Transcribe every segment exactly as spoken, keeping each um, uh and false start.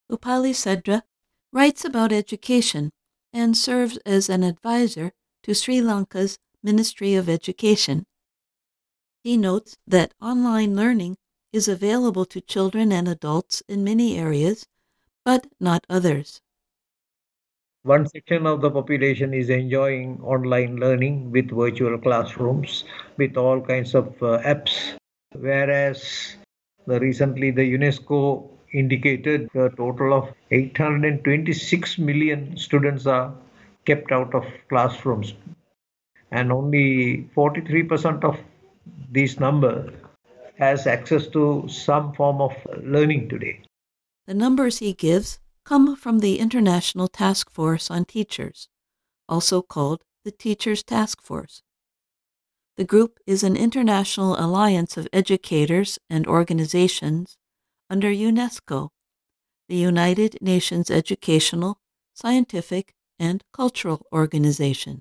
Upali Sedra writes about education and serves as an advisor to Sri Lanka's Ministry of Education. He notes that online learning is available to children and adults in many areas, but not others. One section of the population is enjoying online learning with virtual classrooms, with all kinds of uh, apps, whereas the, recently the UNESCO indicated a total of eight hundred twenty-six million students are kept out of classrooms, and only forty-three percent of this number has access to some form of learning today. The numbers he gives come from the International Task Force on Teachers, also called the Teachers Task Force. The group is an international alliance of educators and organizations under UNESCO, the United Nations Educational, Scientific, and Cultural Organization.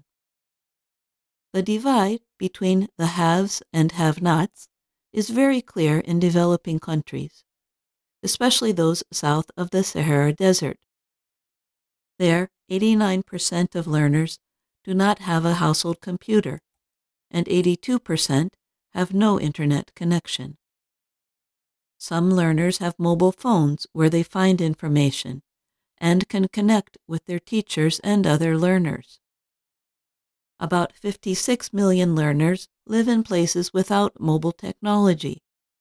The divide between the haves and have-nots is very clear in developing countries, especially those south of the Sahara Desert. There, eighty-nine percent of learners do not have a household computer, and eighty-two percent have no internet connection. Some learners have mobile phones where they find information and can connect with their teachers and other learners. About fifty-six million learners live in places without mobile technology.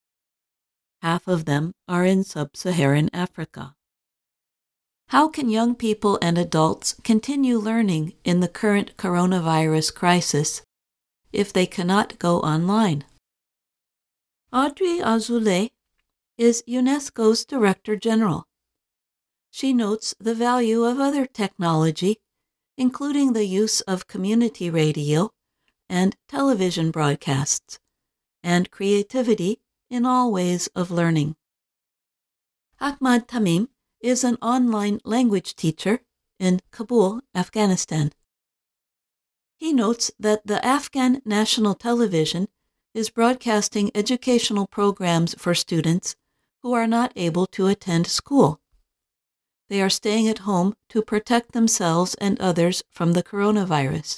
Half of them are in sub-Saharan Africa. How can young people and adults continue learning in the current coronavirus crisis if they cannot go online? Audrey Azoulay is UNESCO's Director General. She notes the value of other technology, including the use of community radio and television broadcasts, and creativity in all ways of learning. Ahmad Tamim is an online language teacher in Kabul, Afghanistan. He notes that the Afghan National Television is broadcasting educational programs for students who are not able to attend school. They are staying at home to protect themselves and others from the coronavirus.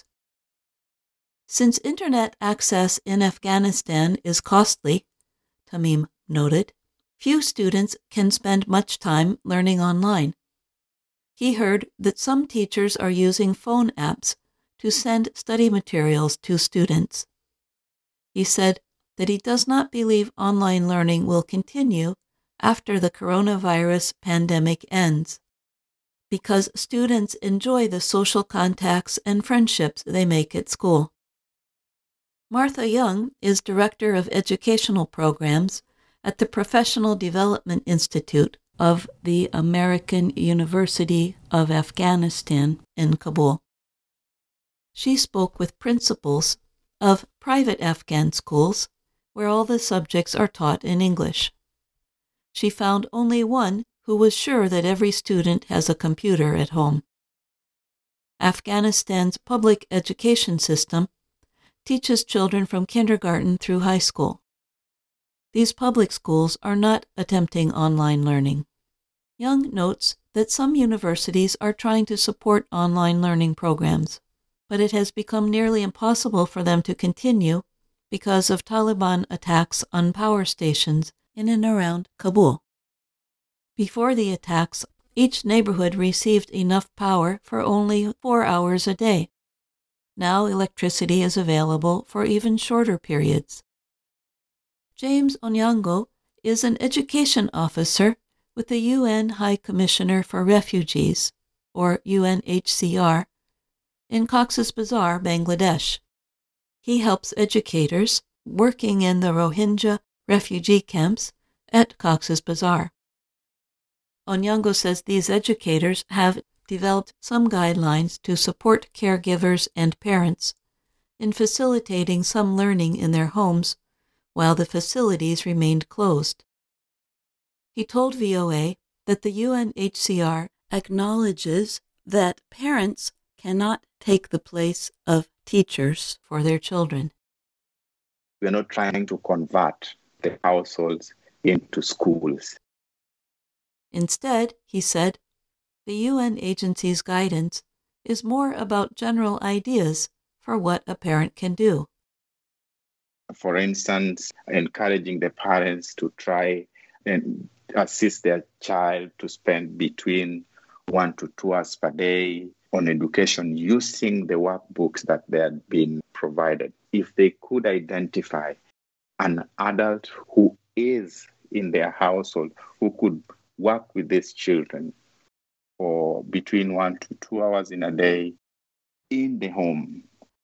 Since internet access in Afghanistan is costly, Tamim noted, few students can spend much time learning online. He heard that some teachers are using phone apps to send study materials to students. He said that he does not believe online learning will continue after the coronavirus pandemic ends, because students enjoy the social contacts and friendships they make at school. Martha Young is Director of Educational Programs at the Professional Development Institute of the American University of Afghanistan in Kabul. She spoke with principals of private Afghan schools where all the subjects are taught in English. She found only one who was sure that every student has a computer at home. Afghanistan's public education system teaches children from kindergarten through high school. These public schools are not attempting online learning. Young notes that some universities are trying to support online learning programs, but it has become nearly impossible for them to continue because of Taliban attacks on power stations in and around Kabul. Before the attacks, each neighborhood received enough power for only four hours a day. Now electricity is available for even shorter periods. James Onyango is an education officer with the U N High Commissioner for Refugees, or U N H C R, in Cox's Bazar, Bangladesh. He helps educators working in the Rohingya refugee camps at Cox's Bazar. Onyango says these educators have developed some guidelines to support caregivers and parents in facilitating some learning in their homes while the facilities remained closed. He told V O A that the U N H C R acknowledges that parents cannot take the place of teachers for their children. We're not trying to convert the households into schools. Instead, he said, the U N agency's guidance is more about general ideas for what a parent can do. For instance, encouraging the parents to try and assist their child to spend between one to two hours per day on education using the workbooks that they had been provided. If they could identify an adult who is in their household who could work with these children for between one to two hours in a day in the home.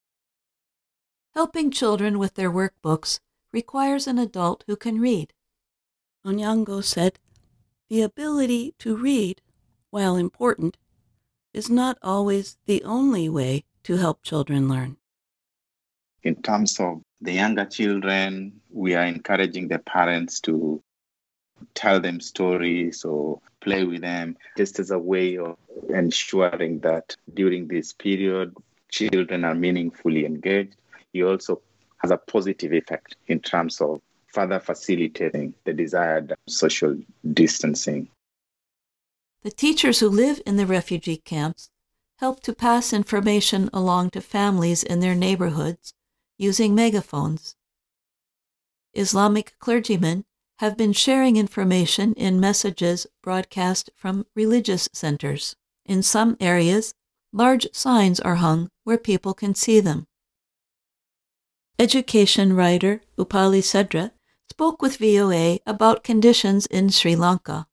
Helping children with their workbooks requires an adult who can read. Onyango said, the ability to read, while important, is not always the only way to help children learn. In terms of the younger children, we are encouraging the parents to tell them stories or play with them, just as a way of ensuring that during this period, children are meaningfully engaged. It also has a positive effect in terms of further facilitating the desired social distancing. The teachers who live in the refugee camps help to pass information along to families in their neighborhoods using megaphones. Islamic clergymen have been sharing information in messages broadcast from religious centers. In some areas, large signs are hung where people can see them. Education writer Upali Sedra spoke with V O A about conditions in Sri Lanka.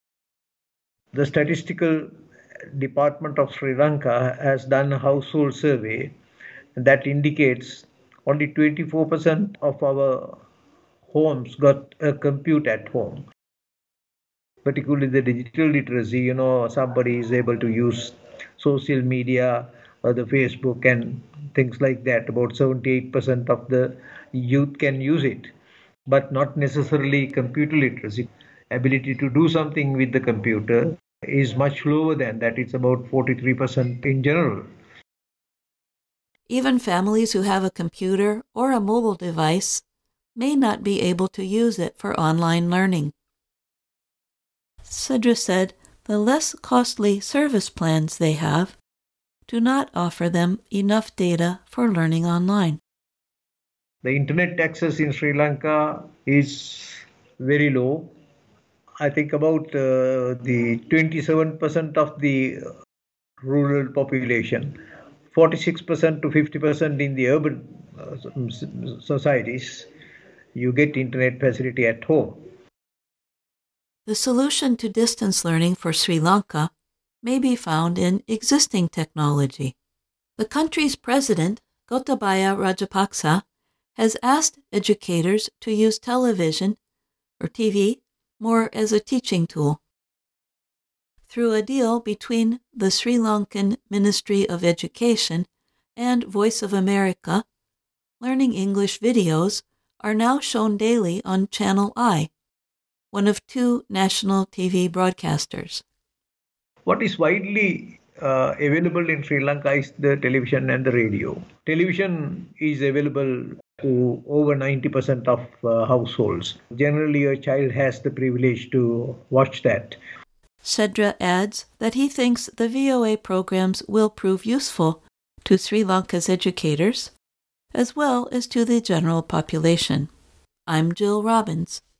The Statistical Department of Sri Lanka has done a household survey that indicates only twenty-four percent of our homes got a computer at home. Particularly the digital literacy, you know, somebody is able to use social media or the Facebook and things like that. About seventy-eight percent of the youth can use it, but not necessarily computer literacy. Ability to do something with the computer is much lower than that. It's about forty-three percent in general. Even families who have a computer or a mobile device may not be able to use it for online learning. Sedra said the less costly service plans they have do not offer them enough data for learning online. The internet access in Sri Lanka is very low. I think about uh, the twenty-seven percent of the rural population, forty-six percent to fifty percent in the urban uh, societies, you get internet facility at home. The solution to distance learning for Sri Lanka may be found in existing technology. The country's president, Gotabaya Rajapaksa, has asked educators to use television, or T V, more as a teaching tool. Through a deal between the Sri Lankan Ministry of Education and Voice of America, Learning English videos are now shown daily on Channel I, one of two national T V broadcasters. What is widely uh, available in Sri Lanka is the television and the radio. Television is available to over ninety percent of uh, households. Generally, a child has the privilege to watch that. Sedra adds that he thinks the V O A programs will prove useful to Sri Lanka's educators, as well as to the general population. I'm Jill Robbins.